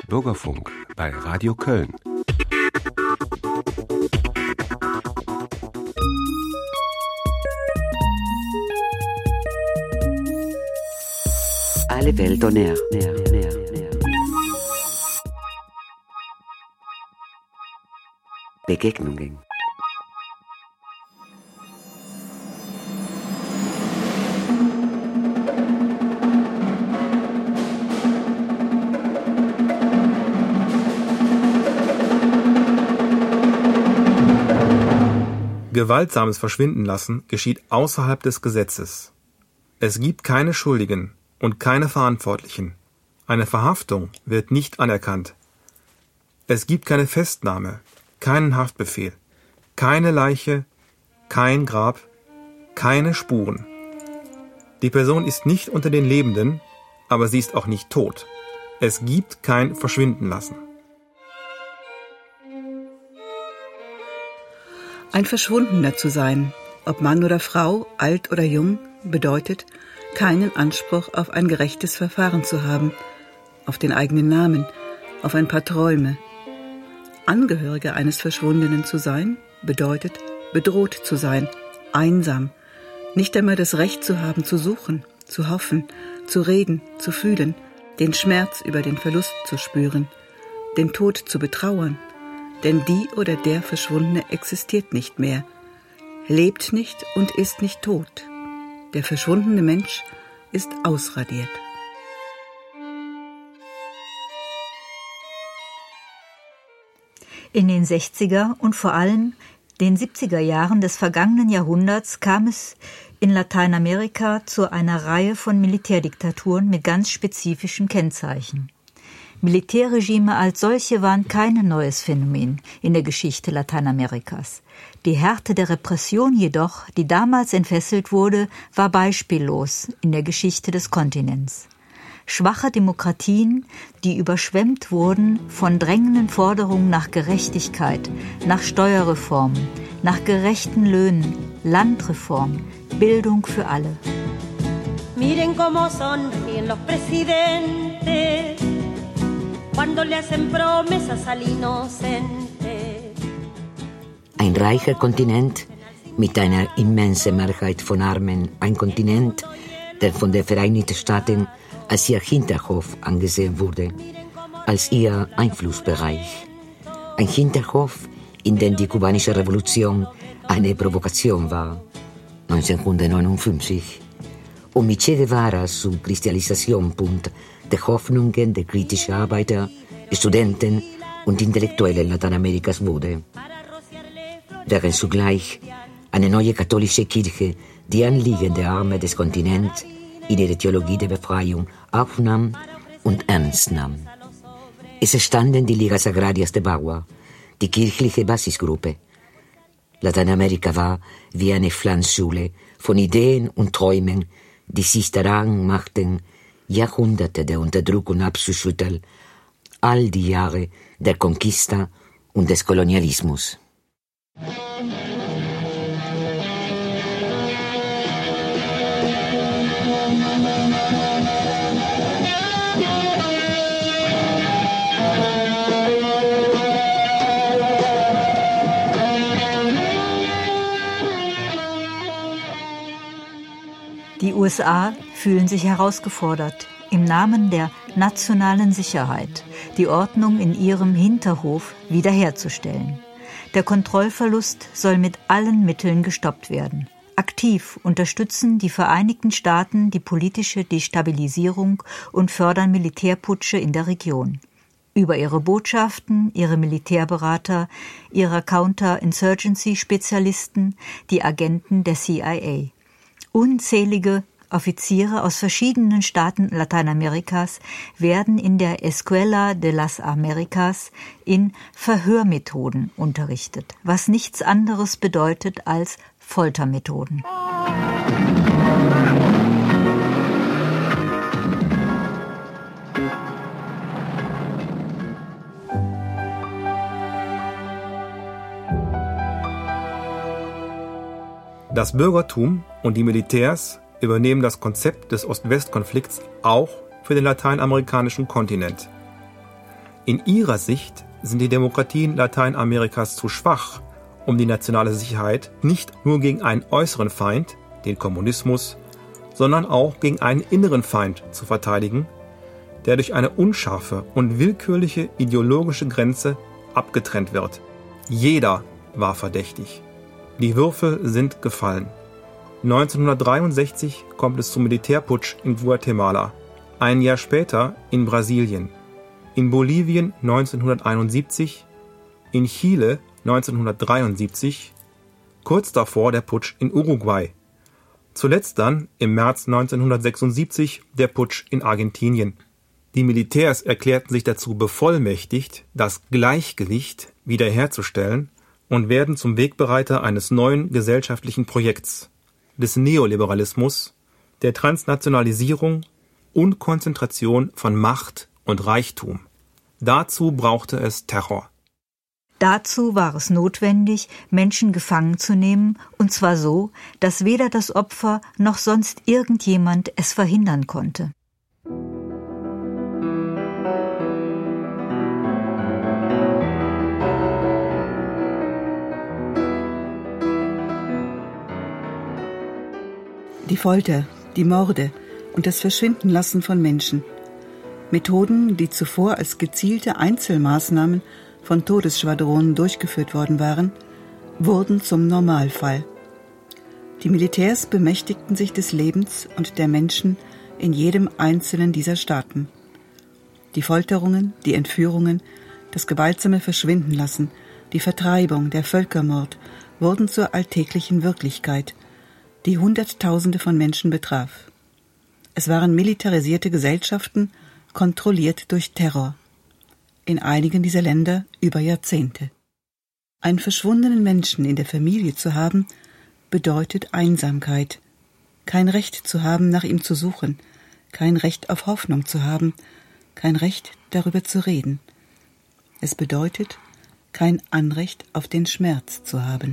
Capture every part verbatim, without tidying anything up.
Bürgerfunk bei Radio Köln. Alle Welt on Air. Air, Air, Air. Begegnungen. Gewaltsames Verschwindenlassen geschieht außerhalb des Gesetzes. Es gibt keine Schuldigen und keine Verantwortlichen. Eine Verhaftung wird nicht anerkannt. Es gibt keine Festnahme, keinen Haftbefehl, keine Leiche, kein Grab, keine Spuren. Die Person ist nicht unter den Lebenden, aber sie ist auch nicht tot. Es gibt kein Verschwindenlassen. Ein Verschwundener zu sein, ob Mann oder Frau, alt oder jung, bedeutet, keinen Anspruch auf ein gerechtes Verfahren zu haben, auf den eigenen Namen, auf ein paar Träume. Angehöriger eines Verschwundenen zu sein, bedeutet, bedroht zu sein, einsam, nicht einmal das Recht zu haben, zu suchen, zu hoffen, zu reden, zu fühlen, den Schmerz über den Verlust zu spüren, den Tod zu betrauern. Denn die oder der Verschwundene existiert nicht mehr, lebt nicht und ist nicht tot. Der verschwundene Mensch ist ausradiert. In den sechziger und vor allem den siebziger Jahren des vergangenen Jahrhunderts kam es in Lateinamerika zu einer Reihe von Militärdiktaturen mit ganz spezifischen Kennzeichen. Militärregime als solche waren kein neues Phänomen in der Geschichte Lateinamerikas. Die Härte der Repression jedoch, die damals entfesselt wurde, war beispiellos in der Geschichte des Kontinents. Schwache Demokratien, die überschwemmt wurden von drängenden Forderungen nach Gerechtigkeit, nach Steuerreformen, nach gerechten Löhnen, Landreform, Bildung für alle. Miren cómo sonríen los presidentes cuando le hacen promesas al inocente. Ein reicher Kontinent mit einer immensen Mehrheit von Armen, ein Kontinent, der von den Vereinigten Staaten als ihr Hinterhof angesehen wurde, als ihr Einflussbereich. Ein Hinterhof, in dem die kubanische Revolution eine Provokation war, neunzehnhundertneunundfünfzig, und mit Che Guevara zum Kristallisationspunkt der Hoffnungen der kritischen Arbeiter, Studenten und Intellektuellen Lateinamerikas wurde. Während zugleich eine neue katholische Kirche die Anliegen der Armen des Kontinents in ihre Theologie der Befreiung aufnahm und ernst nahm. Es entstanden die Ligas Agrarias de Bagua, die kirchliche Basisgruppe. Lateinamerika war wie eine Pflanzschule von Ideen und Träumen, die sich daran machten, Jahrhunderte der Unterdrückung abzuschütteln, all die Jahre der Conquista und des Kolonialismus. Die U S A fühlen sich herausgefordert, im Namen der nationalen Sicherheit die Ordnung in ihrem Hinterhof wiederherzustellen. Der Kontrollverlust soll mit allen Mitteln gestoppt werden. Aktiv unterstützen die Vereinigten Staaten die politische Destabilisierung und fördern Militärputsche in der Region. Über ihre Botschaften, ihre Militärberater, ihre Counterinsurgency-Spezialisten, die Agenten der C I A. Unzählige Offiziere aus verschiedenen Staaten Lateinamerikas werden in der Escuela de las Americas in Verhörmethoden unterrichtet, was nichts anderes bedeutet als Foltermethoden. Das Bürgertum und die Militärs übernehmen das Konzept des Ost-West-Konflikts auch für den lateinamerikanischen Kontinent. In ihrer Sicht sind die Demokratien Lateinamerikas zu schwach, um die nationale Sicherheit nicht nur gegen einen äußeren Feind, den Kommunismus, sondern auch gegen einen inneren Feind zu verteidigen, der durch eine unscharfe und willkürliche ideologische Grenze abgetrennt wird. Jeder war verdächtig. Die Würfel sind gefallen. neunzehnhundertdreiundsechzig kommt es zum Militärputsch in Guatemala, ein Jahr später in Brasilien, in Bolivien neunzehnhunderteinundsiebzig, in Chile neunzehnhundertdreiundsiebzig, kurz davor der Putsch in Uruguay. Zuletzt dann im März neunzehnhundertsechsundsiebzig der Putsch in Argentinien. Die Militärs erklärten sich dazu bevollmächtigt, das Gleichgewicht wiederherzustellen und werden zum Wegbereiter eines neuen gesellschaftlichen Projekts, des Neoliberalismus, der Transnationalisierung und Konzentration von Macht und Reichtum. Dazu brauchte es Terror. Dazu war es notwendig, Menschen gefangen zu nehmen, und zwar so, dass weder das Opfer noch sonst irgendjemand es verhindern konnte. Die Folter, die Morde und das Verschwindenlassen von Menschen. Methoden, die zuvor als gezielte Einzelmaßnahmen von Todesschwadronen durchgeführt worden waren, wurden zum Normalfall. Die Militärs bemächtigten sich des Lebens und der Menschen in jedem einzelnen dieser Staaten. Die Folterungen, die Entführungen, das gewaltsame Verschwindenlassen, die Vertreibung, der Völkermord wurden zur alltäglichen Wirklichkeit, die Hunderttausende von Menschen betraf. Es waren militarisierte Gesellschaften, kontrolliert durch Terror. In einigen dieser Länder über Jahrzehnte. Einen verschwundenen Menschen in der Familie zu haben, bedeutet Einsamkeit. Kein Recht zu haben, nach ihm zu suchen, kein Recht auf Hoffnung zu haben, kein Recht, darüber zu reden. Es bedeutet, kein Anrecht auf den Schmerz zu haben.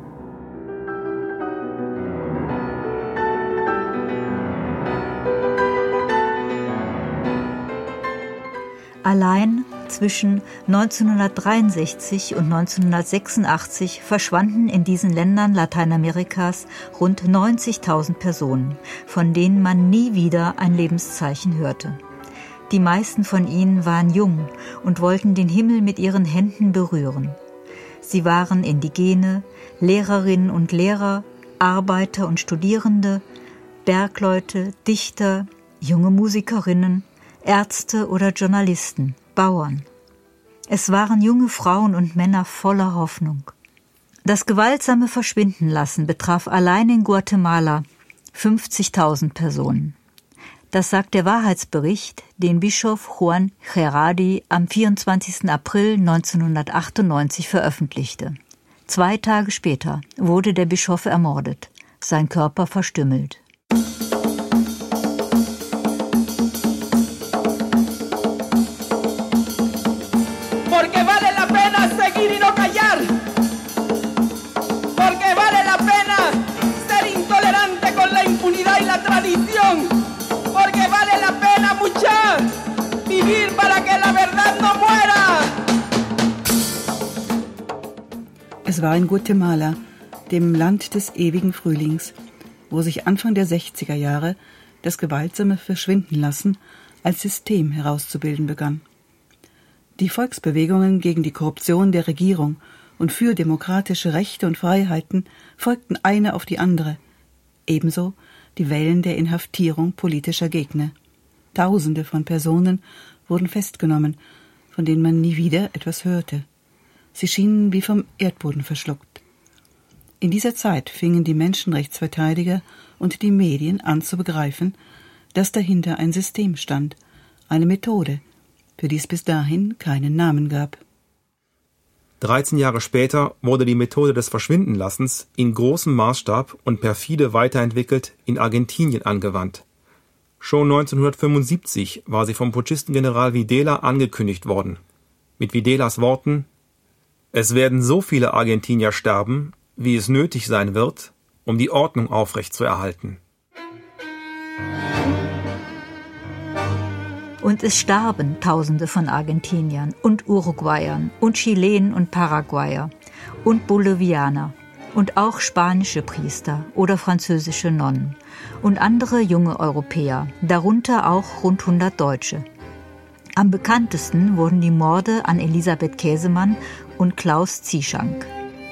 Allein zwischen neunzehnhundertdreiundsechzig und neunzehnhundertsechsundachtzig verschwanden in diesen Ländern Lateinamerikas rund neunzigtausend Personen, von denen man nie wieder ein Lebenszeichen hörte. Die meisten von ihnen waren jung und wollten den Himmel mit ihren Händen berühren. Sie waren Indigene, Lehrerinnen und Lehrer, Arbeiter und Studierende, Bergleute, Dichter, junge Musikerinnen, Ärzte oder Journalisten, Bauern. Es waren junge Frauen und Männer voller Hoffnung. Das gewaltsame Verschwindenlassen betraf allein in Guatemala fünfzigtausend Personen. Das sagt der Wahrheitsbericht, den Bischof Juan Gerardi am vierundzwanzigsten April neunzehnhundertachtundneunzig veröffentlichte. Zwei Tage später wurde der Bischof ermordet, sein Körper verstümmelt. Porque vale la pena seguir y no callar. Porque vale la pena ser intolerante con la impunidad y la tradición. Porque vale la pena luchar, vivir para que la verdad no muera. Es war in Guatemala, dem Land des ewigen Frühlings, wo sich Anfang der sechziger Jahre das gewaltsame Verschwindenlassen als System herauszubilden begann. Die Volksbewegungen gegen die Korruption der Regierung und für demokratische Rechte und Freiheiten folgten eine auf die andere, ebenso die Wellen der Inhaftierung politischer Gegner. Tausende von Personen wurden festgenommen, von denen man nie wieder etwas hörte. Sie schienen wie vom Erdboden verschluckt. In dieser Zeit fingen die Menschenrechtsverteidiger und die Medien an zu begreifen, dass dahinter ein System stand, eine Methode, für die es bis dahin keinen Namen gab. dreizehn Jahre später wurde die Methode des Verschwindenlassens in großem Maßstab und perfide weiterentwickelt in Argentinien angewandt. Schon neunzehnhundertfünfundsiebzig war sie vom Putschisten-General Videla angekündigt worden. Mit Videlas Worten: Es werden so viele Argentinier sterben, wie es nötig sein wird, um die Ordnung aufrechtzuerhalten. Und es starben Tausende von Argentiniern und Uruguayern und Chilenen und Paraguayer und Bolivianer und auch spanische Priester oder französische Nonnen und andere junge Europäer, darunter auch rund hundert Deutsche. Am bekanntesten wurden die Morde an Elisabeth Käsemann und Klaus Zieschank.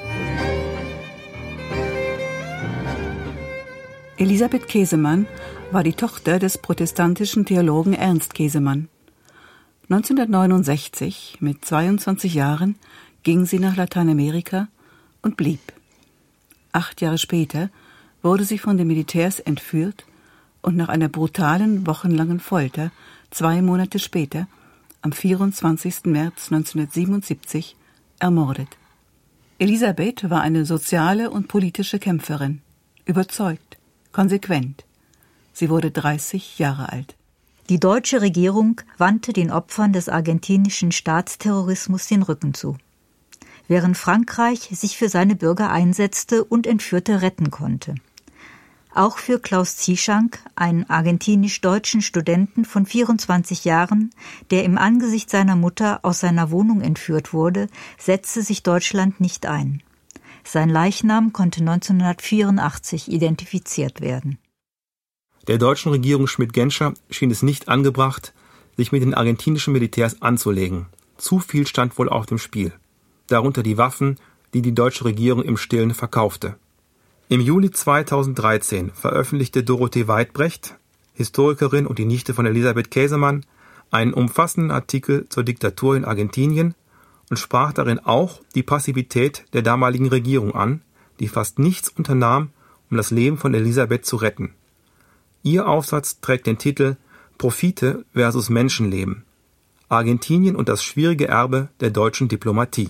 Elisabeth Käsemann war die Tochter des protestantischen Theologen Ernst Käsemann. neunzehnhundertneunundsechzig, mit zweiundzwanzig Jahren, ging sie nach Lateinamerika und blieb. Acht Jahre später wurde sie von den Militärs entführt und nach einer brutalen, wochenlangen Folter zwei Monate später, am vierundzwanzigsten März neunzehnhundertsiebenundsiebzig, ermordet. Elisabeth war eine soziale und politische Kämpferin, überzeugt, konsequent. Sie wurde dreißig Jahre alt. Die deutsche Regierung wandte den Opfern des argentinischen Staatsterrorismus den Rücken zu, während Frankreich sich für seine Bürger einsetzte und Entführte retten konnte. Auch für Klaus Zieschank, einen argentinisch-deutschen Studenten von vierundzwanzig Jahren, der im Angesicht seiner Mutter aus seiner Wohnung entführt wurde, setzte sich Deutschland nicht ein. Sein Leichnam konnte neunzehnhundertvierundachtzig identifiziert werden. Der deutschen Regierung Schmidt-Genscher schien es nicht angebracht, sich mit den argentinischen Militärs anzulegen. Zu viel stand wohl auf dem Spiel. Darunter die Waffen, die die deutsche Regierung im Stillen verkaufte. Im Juli zweitausenddreizehn veröffentlichte Dorothee Weidbrecht, Historikerin und die Nichte von Elisabeth Käsemann, einen umfassenden Artikel zur Diktatur in Argentinien und sprach darin auch die Passivität der damaligen Regierung an, die fast nichts unternahm, um das Leben von Elisabeth zu retten. Ihr Aufsatz trägt den Titel »Profite versus Menschenleben. Argentinien und das schwierige Erbe der deutschen Diplomatie«.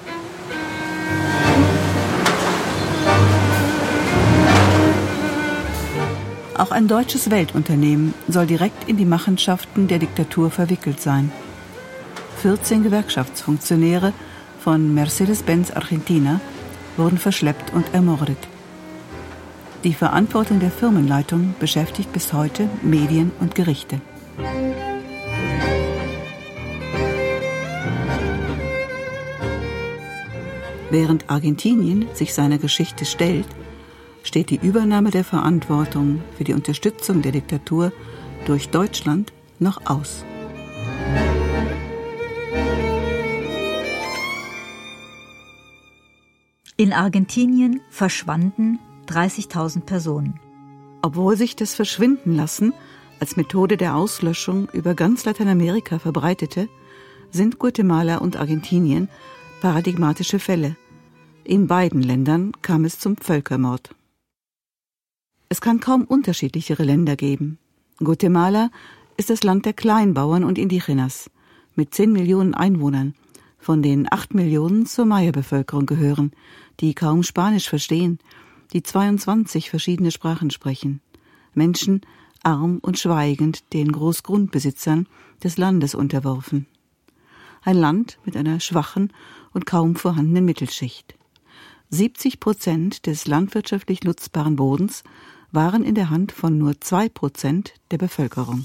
Auch ein deutsches Weltunternehmen soll direkt in die Machenschaften der Diktatur verwickelt sein. vierzehn Gewerkschaftsfunktionäre von Mercedes-Benz Argentina wurden verschleppt und ermordet. Die Verantwortung der Firmenleitung beschäftigt bis heute Medien und Gerichte. Während Argentinien sich seiner Geschichte stellt, steht die Übernahme der Verantwortung für die Unterstützung der Diktatur durch Deutschland noch aus. In Argentinien verschwanden dreißigtausend Personen. Obwohl sich das Verschwindenlassen als Methode der Auslöschung über ganz Lateinamerika verbreitete, sind Guatemala und Argentinien paradigmatische Fälle. In beiden Ländern kam es zum Völkermord. Es kann kaum unterschiedlichere Länder geben. Guatemala ist das Land der Kleinbauern und Indigenas mit zehn Millionen Einwohnern, von denen acht Millionen zur Maya-Bevölkerung gehören, die kaum Spanisch verstehen, die zweiundzwanzig verschiedene Sprachen sprechen. Menschen, arm und schweigend den Großgrundbesitzern des Landes unterworfen. Ein Land mit einer schwachen und kaum vorhandenen Mittelschicht. siebzig Prozent des landwirtschaftlich nutzbaren Bodens waren in der Hand von nur zwei Prozent der Bevölkerung.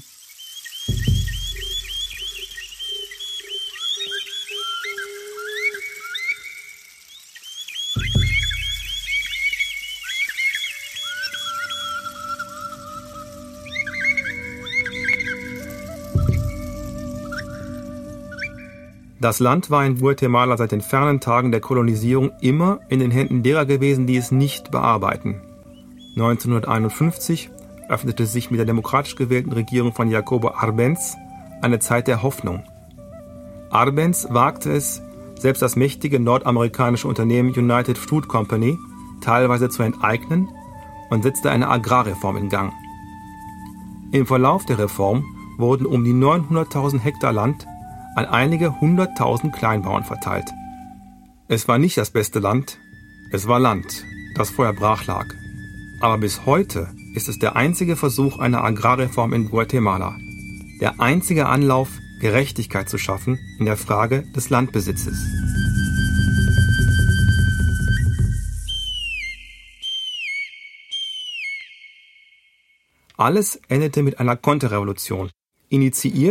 Das Land war in Guatemala seit den fernen Tagen der Kolonisierung immer in den Händen derer gewesen, die es nicht bearbeiten. neunzehnhunderteinundfünfzig öffnete sich mit der demokratisch gewählten Regierung von Jacobo Arbenz eine Zeit der Hoffnung. Arbenz wagte es, selbst das mächtige nordamerikanische Unternehmen United Fruit Company teilweise zu enteignen und setzte eine Agrarreform in Gang. Im Verlauf der Reform wurden um die neunhunderttausend Hektar Land an einige hunderttausend Kleinbauern verteilt. Es war nicht das beste Land, es war Land, das vorher brach lag. Aber bis heute ist es der einzige Versuch einer Agrarreform in Guatemala. Der einzige Anlauf, Gerechtigkeit zu schaffen in der Frage des Landbesitzes. Alles endete mit einer Konterrevolution, initiiert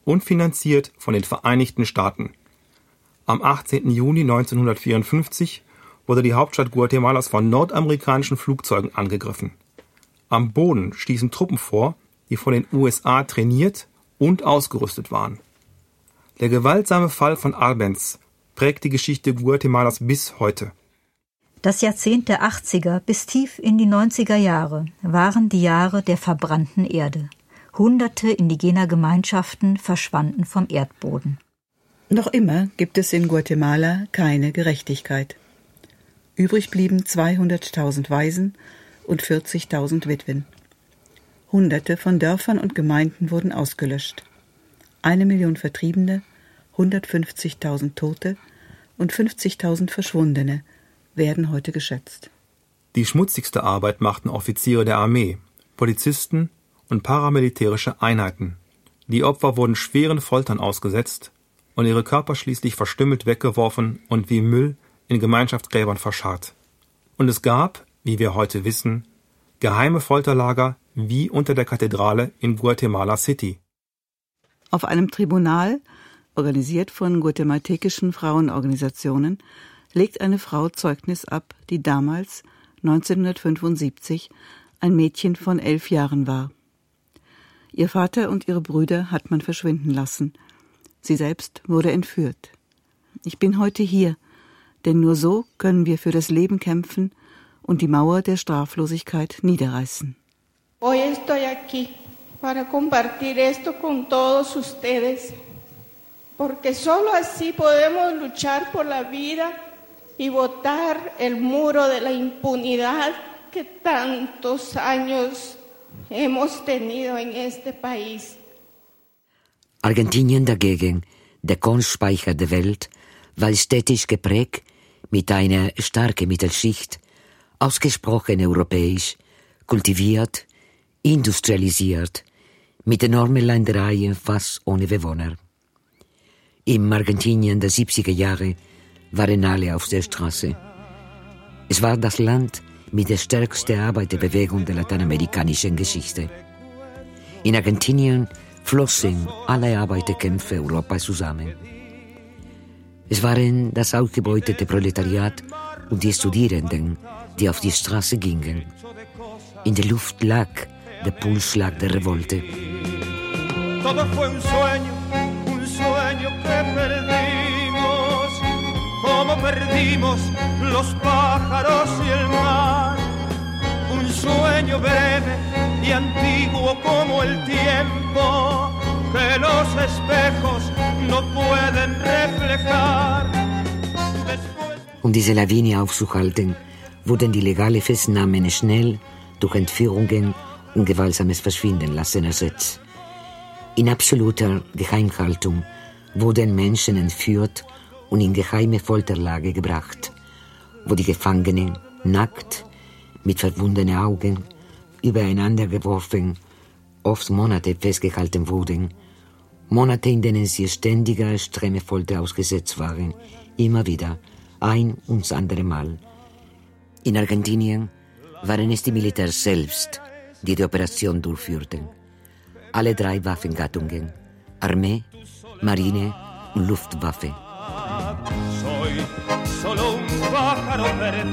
und finanziert von den Vereinigten Staaten. Am achtzehnten Juni neunzehnhundertvierundfünfzig wurde die Hauptstadt Guatemalas von nordamerikanischen Flugzeugen angegriffen. Am Boden stießen Truppen vor, die von den U S A trainiert und ausgerüstet waren. Der gewaltsame Fall von Arbenz prägt die Geschichte Guatemalas bis heute. Das Jahrzehnt der achtziger bis tief in die neunziger Jahre waren die Jahre der verbrannten Erde. Hunderte indigener Gemeinschaften verschwanden vom Erdboden. Noch immer gibt es in Guatemala keine Gerechtigkeit. Übrig blieben zweihunderttausend Waisen und vierzigtausend Witwen. Hunderte von Dörfern und Gemeinden wurden ausgelöscht. Eine Million Vertriebene, hundertfünfzigtausend Tote und fünfzigtausend Verschwundene werden heute geschätzt. Die schmutzigste Arbeit machten Offiziere der Armee, Polizisten und paramilitärische Einheiten. Die Opfer wurden schweren Foltern ausgesetzt und ihre Körper schließlich verstümmelt weggeworfen und wie Müll in Gemeinschaftsgräbern verscharrt. Und es gab, wie wir heute wissen, geheime Folterlager wie unter der Kathedrale in Guatemala City. Auf einem Tribunal, organisiert von guatemaltekischen Frauenorganisationen, legt eine Frau Zeugnis ab, die damals, neunzehnhundertfünfundsiebzig, ein Mädchen von elf Jahren war. Ihr Vater und ihre Brüder hat man verschwinden lassen. Sie selbst wurde entführt. Ich bin heute hier, denn nur so können wir für das Leben kämpfen und die Mauer der Straflosigkeit niederreißen. Hoy estoy aquí para compartir esto con todos ustedes, porque solo así podemos luchar por la vida y botar el muro de la impunidad que tantos años hemos tenido en este país. Argentinien dagegen, der Kornspeicher der Welt, war städtisch geprägt mit einer starken Mittelschicht, ausgesprochen europäisch, kultiviert, industrialisiert, mit enormen Ländereien fast ohne Bewohner. Im Argentinien der siebziger Jahre waren alle auf der Straße. Es war das Land mit der stärksten Arbeiterbewegung der lateinamerikanischen Geschichte. In Argentinien flossen alle Arbeiterkämpfe Europas zusammen. Es waren das ausgebeutete Proletariat und die Studierenden, die auf die Straße gingen. In der Luft lag der Pulsschlag der Revolte. Todo fue un sueño, un sueño que perdimos, como perdimos los pájaros y el mar. Un sueño breve y antiguo como el tiempo, que los espejos no pueden reflejar. Um diese Lawine aufzuhalten, wurden die legale Festnahmen schnell durch Entführungen und gewaltsames Verschwinden lassen ersetzt. In absoluter Geheimhaltung wurden Menschen entführt und in geheime Folterlager gebracht, wo die Gefangenen nackt, mit verwundenen Augen, übereinander geworfen, oft Monate festgehalten wurden, Monate, in denen sie ständiger extreme Folter ausgesetzt waren, immer wieder, ein und das andere Mal. In Argentinien waren es die Militärs selbst, die die Operation durchführten. Alle drei Waffengattungen, Armee, Marine und Luftwaffe. Soy solo un pájaro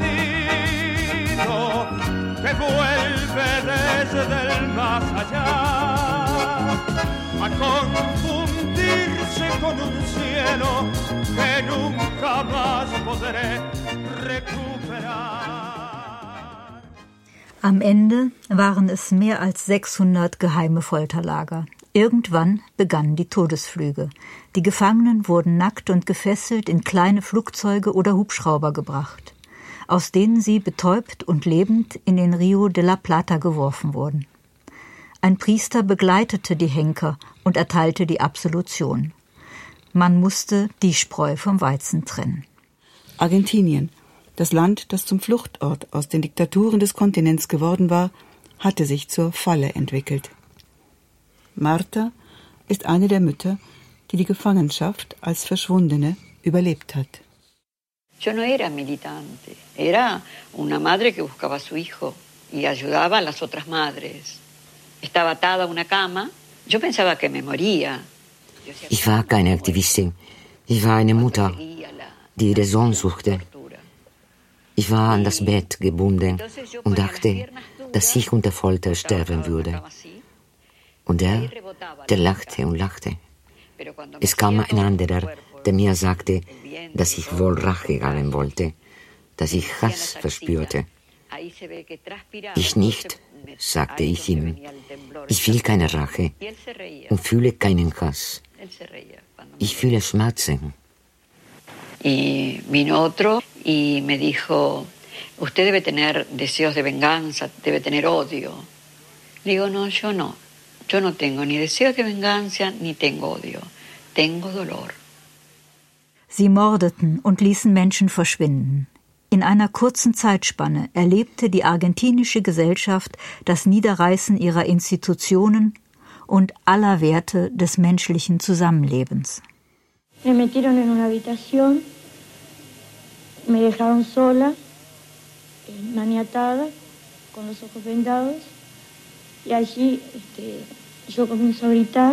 perdido que vuelve desde el más allá a confundirse con un cielo que nunca más podré recuperar. Am Ende waren es mehr als sechshundert geheime Folterlager. Irgendwann begannen die Todesflüge. Die Gefangenen wurden nackt und gefesselt in kleine Flugzeuge oder Hubschrauber gebracht, aus denen sie betäubt und lebend in den Rio de la Plata geworfen wurden. Ein Priester begleitete die Henker und erteilte die Absolution. Man musste die Spreu vom Weizen trennen. Argentinien, das Land, das zum Fluchtort aus den Diktaturen des Kontinents geworden war, hatte sich zur Falle entwickelt. Marta ist eine der Mütter, die die Gefangenschaft als Verschwundene überlebt hat. Yo no era militante, era una madre que buscaba a su hijo y ayudaba a las otras madres. Estaba atada a una cama, yo pensaba que me moría. Ich war keine Aktivistin. Ich war eine Mutter, die ihren Sohn suchte. Ich war an das Bett gebunden und dachte, dass ich unter Folter sterben würde. Und er, der lachte und lachte. Es kam ein anderer, der mir sagte, dass ich wohl Rache haben wollte, dass ich Hass verspürte. Ich nicht, sagte ich ihm. Ich will keine Rache und fühle keinen Hass. Ich fühle Schmerzen. Y vino otro y me dijo, usted debe tener deseos de venganza, debe tener odio. Le digo, no, yo no. Yo no tengo ni deseos de venganza, ni tengo odio. Tengo dolor. Sie mordeten und ließen Menschen verschwinden. In einer kurzen Zeitspanne erlebte die argentinische Gesellschaft das Niederreißen ihrer Institutionen und aller Werte des menschlichen Zusammenlebens. Me metieron en una habitación, me dejaron sola, maniatada, con los ojos vendados, y allí este, yo comienzo a gritar.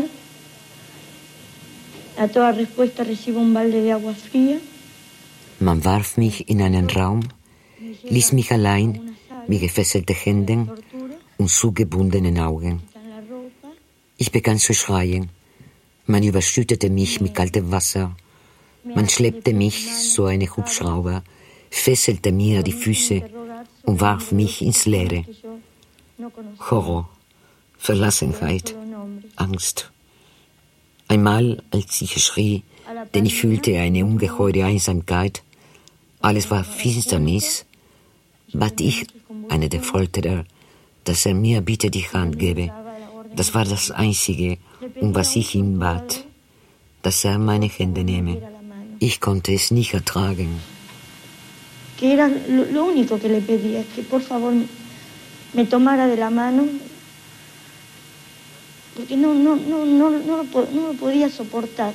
A toda respuesta recibo un balde de agua fría. Man warf mich in einen Raum, ließ mich allein mit gefesselten Händen und zugebundenen Augen. Ich begann zu schreien. Man überschüttete mich mit kaltem Wasser. Man schleppte mich zu einem Hubschrauber, fesselte mir die Füße und warf mich ins Leere. Horror, Verlassenheit, Angst. Einmal, als ich schrie, denn ich fühlte eine ungeheure Einsamkeit, alles war Finsternis, bat ich einen der Folterer, dass er mir bitte die Hand gebe. Das war das Einzige, um was ich ihm bat, dass er meine Hände nehme. Ich konnte es nicht ertragen. Que era lo, lo único que le pedía, que por favor me tomara de la mano, porque no, no, no, no, no, lo, no lo podía soportar.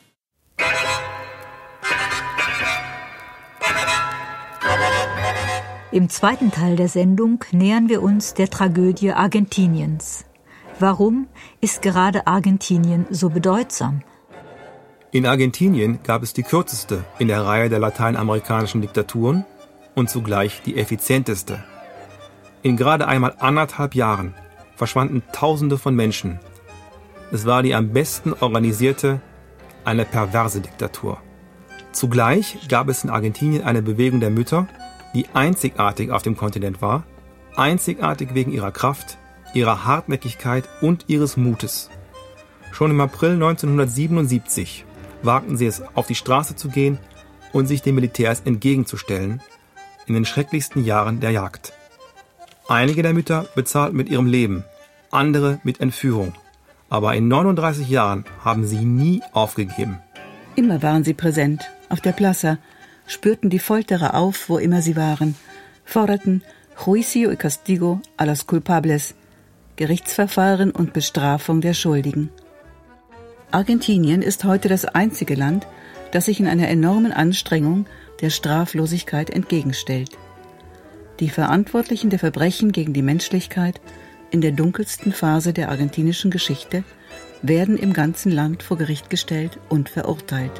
Im zweiten Teil der Sendung nähern wir uns der Tragödie Argentiniens. Warum ist gerade Argentinien so bedeutsam? In Argentinien gab es die kürzeste in der Reihe der lateinamerikanischen Diktaturen und zugleich die effizienteste. In gerade einmal anderthalb Jahren verschwanden Tausende von Menschen. Es war die am besten organisierte, eine perverse Diktatur. Zugleich gab es in Argentinien eine Bewegung der Mütter, die einzigartig auf dem Kontinent war, einzigartig wegen ihrer Kraft, ihrer Hartnäckigkeit und ihres Mutes. Schon im April neunzehnhundertsiebenundsiebzig wagten sie es, auf die Straße zu gehen und sich den Militärs entgegenzustellen, in den schrecklichsten Jahren der Jagd. Einige der Mütter bezahlten mit ihrem Leben, andere mit Entführung. Aber in neununddreißig Jahren haben sie nie aufgegeben. Immer waren sie präsent, auf der Plaza, spürten die Folterer auf, wo immer sie waren, forderten Juicio y Castigo a los culpables, Gerichtsverfahren und Bestrafung der Schuldigen. Argentinien ist heute das einzige Land, das sich in einer enormen Anstrengung der Straflosigkeit entgegenstellt. Die Verantwortlichen der Verbrechen gegen die Menschlichkeit in der dunkelsten Phase der argentinischen Geschichte werden im ganzen Land vor Gericht gestellt und verurteilt.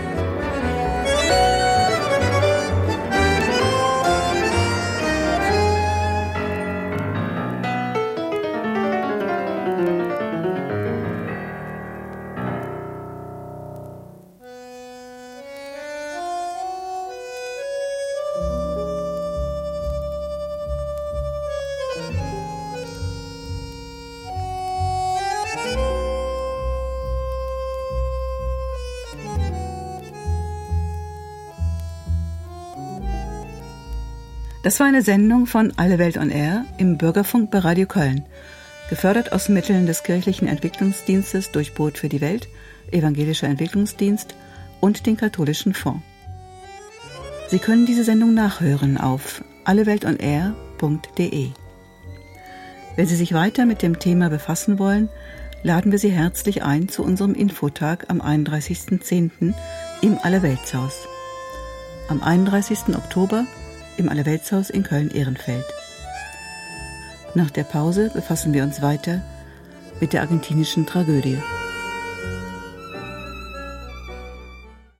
Das war eine Sendung von Alle Welt on Air im Bürgerfunk bei Radio Köln, gefördert aus Mitteln des kirchlichen Entwicklungsdienstes durch Brot für die Welt, Evangelischer Entwicklungsdienst und den Katholischen Fonds. Sie können diese Sendung nachhören auf alleweltonair punkt de. Wenn Sie sich weiter mit dem Thema befassen wollen, laden wir Sie herzlich ein zu unserem Infotag am einunddreißigsten zehnten im Allerweltshaus. Am einunddreißigsten Oktober im Allerweltshaus in Köln-Ehrenfeld. Nach der Pause befassen wir uns weiter mit der argentinischen Tragödie.